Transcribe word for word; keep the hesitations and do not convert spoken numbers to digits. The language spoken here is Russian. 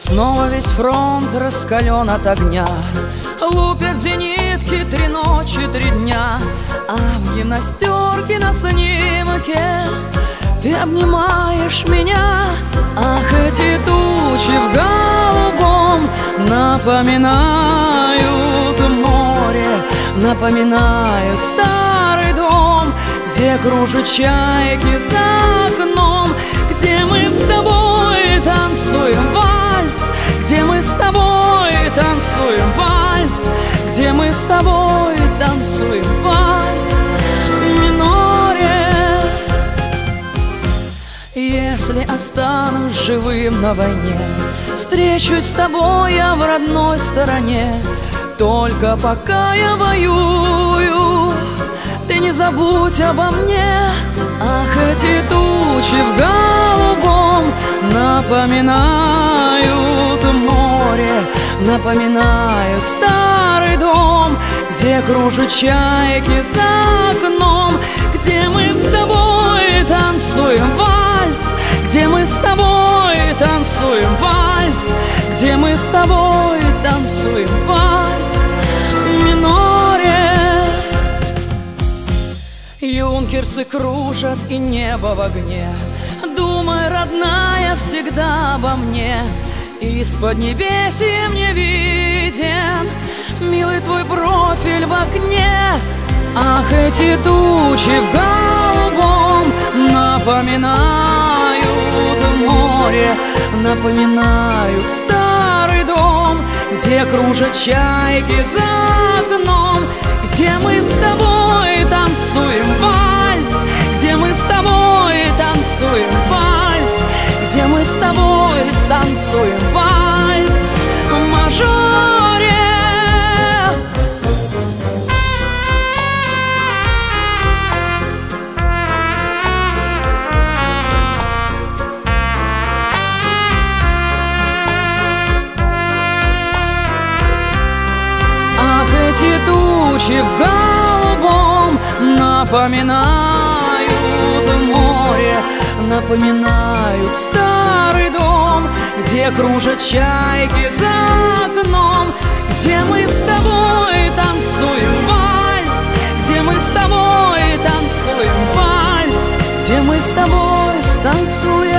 Снова весь фронт раскален от огня, лупят зенитки три ночи, три дня. А в гимнастерке на снимке ты обнимаешь меня. Ах, эти тучи в голубом напоминают море, напоминают старый дом, где кружат чайки за окном, где мы с тобой танцуем вальс, где мы с тобой танцуем вальс, где мы с тобой танцуем вальс в миноре. Если останусь живым на войне, встречусь с тобой я в родной стороне. Только пока я воюю, ты не забудь обо мне. Ах, эти тучи в голубом напоминают море, напоминают старый дом, где кружат чайки за окном, где мы с тобой танцуем вальс, где мы с тобой танцуем вальс, где мы с тобой танцуем вальс в миноре. Юнкерсы кружат и небо в огне, думай, родная, всегда обо мне. Из-под небесья мне виден милый твой профиль в окне. Ах, эти тучи в голубом напоминают море, напоминают старый дом, где кружат чайки за окном, где мы с тобой танцуем вальс, где мы с тобой танцуем вальс, где мы с тобой станцуем вальс в мажоре. Эти тучи в голубом напоминают море, напоминают старый дом, где кружат чайки за окном, где мы с тобой танцуем вальс, где мы с тобой танцуем вальс, где мы с тобой станцуем